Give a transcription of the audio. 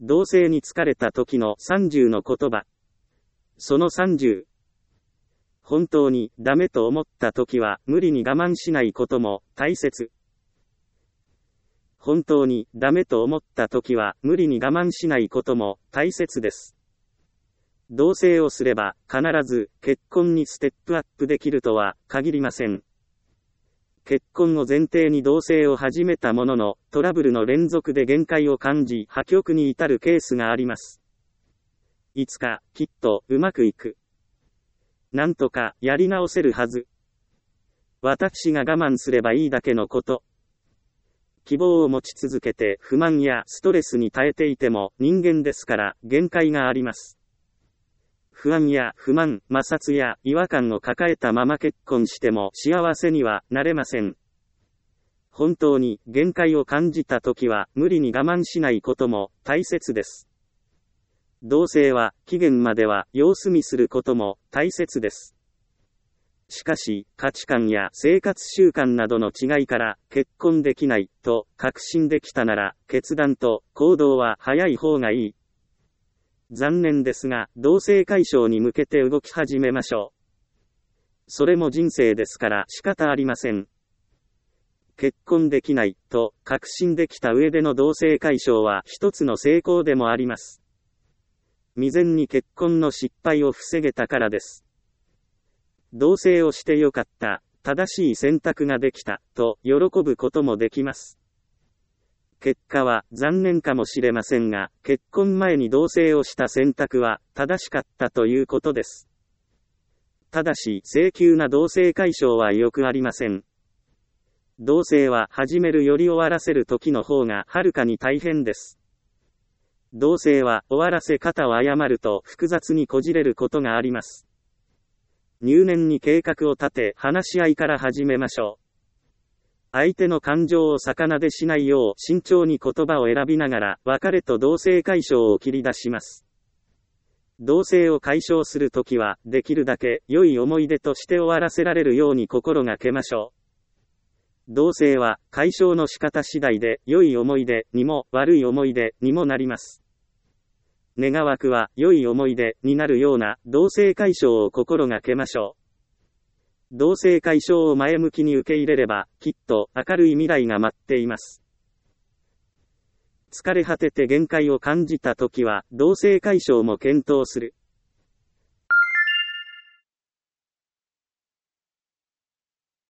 同棲に疲れた時の30の言葉。その30。本当にダメと思った時は無理に我慢しないことも大切。本当にダメと思った時は無理に我慢しないことも大切です。同棲をすれば必ず結婚にステップアップできるとは限りません。結婚を前提に同棲を始めたもののトラブルの連続で限界を感じ破局に至るケースがあります。いつかきっとうまくいく。なんとかやり直せるはず。私が我慢すればいいだけのこと。希望を持ち続けて不満やストレスに耐えていても人間ですから限界があります。不安や不満、摩擦や違和感を抱えたまま結婚しても幸せにはなれません。本当に限界を感じたときは無理に我慢しないことも大切です。同棲は期限までは様子見することも大切です。しかし価値観や生活習慣などの違いから結婚できないと確信できたなら決断と行動は早い方がいい。残念ですが、同棲解消に向けて動き始めましょう。それも人生ですから仕方ありません。結婚できないと確信できた上での同棲解消は一つの成功でもあります。未然に結婚の失敗を防げたからです。同棲をしてよかった、正しい選択ができた、と喜ぶこともできます。結果は残念かもしれませんが、結婚前に同棲をした選択は正しかったということです。ただし、性急な同棲解消はよくありません。同棲は始めるより終わらせる時の方がはるかに大変です。同棲は終わらせ方を誤ると複雑にこじれることがあります。入念に計画を立て話し合いから始めましょう。相手の感情を逆なでしないよう慎重に言葉を選びながら別れと同棲解消を切り出します。同棲を解消するときはできるだけ良い思い出として終わらせられるように心がけましょう。同棲は解消の仕方次第で良い思い出にも悪い思い出にもなります。願わくは良い思い出になるような同棲解消を心がけましょう。同棲解消を前向きに受け入れれば、きっと明るい未来が待っています。疲れ果てて限界を感じたときは、同棲解消も検討する。